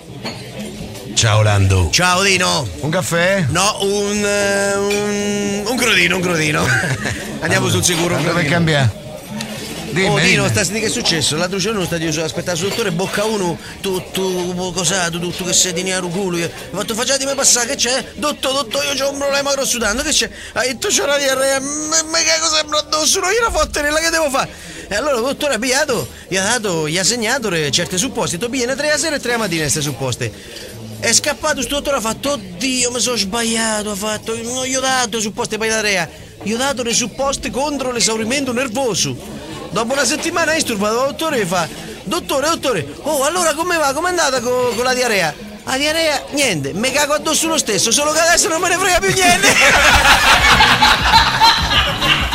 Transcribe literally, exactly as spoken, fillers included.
Ciao Lando. Ciao Dino. Un caffè? No, un, uh, un, un crodino, un crodino. Andiamo sul sicuro. Dove cambia? Dimmi, oh Dino, dimmi. sta che è successo? L'altro giorno sta di aspettare sul dottore, bocca uno, tu, tu, cos'è? Tu, tu, tu che sei di nero culo. Ho fatto facciatemi passare, che c'è? Dottor, dottor, io c'ho un problema grosso tanto, che c'è? Ha detto c'ho la diarrea, ma che cosa sembra addosso? Io la fotterella, che devo fare? E allora il dottore ha pigliato, gli ha dato, gli ha segnato certe supposte, tu viene tre a sera e tre a mattina queste supposte. È scappato sto dottore, ha fatto, oddio, mi sono sbagliato, ha fatto, non gli ho dato le supposte per la diarrea, gli ho dato le supposte contro l'esaurimento nervoso. Dopo una settimana è disturbato il dottore e fa, dottore, dottore, oh allora come va, com'è andata con, con la diarrea? La diarrea, niente, mi cago addosso lo stesso, solo che adesso non me ne frega più niente.